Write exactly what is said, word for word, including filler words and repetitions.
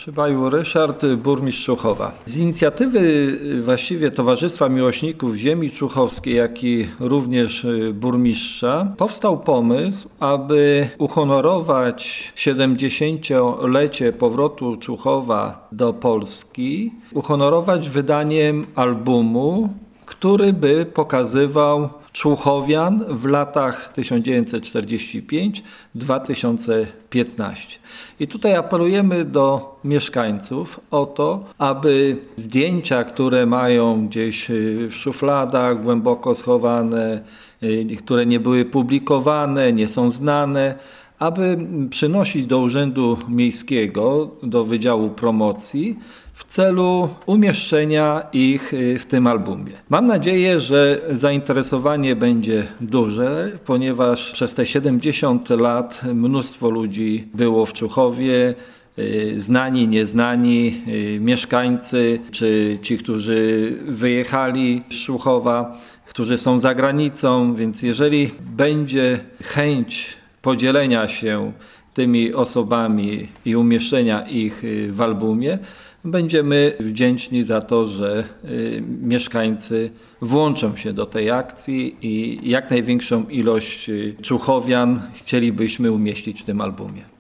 Przybaju Ryszard, burmistrz Czuchowa. Z inicjatywy właściwie Towarzystwa Miłośników Ziemi Czuchowskiej, jak i również burmistrza, powstał pomysł, aby uhonorować siedemdziesięciolecie powrotu Czuchowa do Polski, uhonorować wydaniem albumu, który by pokazywał Czuchowian w latach tysiąc dziewięćset czterdziesty piąty do dwa tysiące piętnastego. I tutaj apelujemy do mieszkańców o to, aby zdjęcia, które mają gdzieś w szufladach głęboko schowane, które nie były publikowane, nie są znane, aby przynosić do Urzędu Miejskiego, do Wydziału Promocji w celu umieszczenia ich w tym albumie. Mam nadzieję, że zainteresowanie będzie duże, ponieważ przez te siedemdziesiąt lat mnóstwo ludzi było w Czuchowie, znani, nieznani, mieszkańcy, czy ci, którzy wyjechali z Czuchowa, którzy są za granicą, więc jeżeli będzie chęć podzielenia się tymi osobami i umieszczenia ich w albumie, będziemy wdzięczni za to, że mieszkańcy włączą się do tej akcji i jak największą ilość Czuchowian chcielibyśmy umieścić w tym albumie.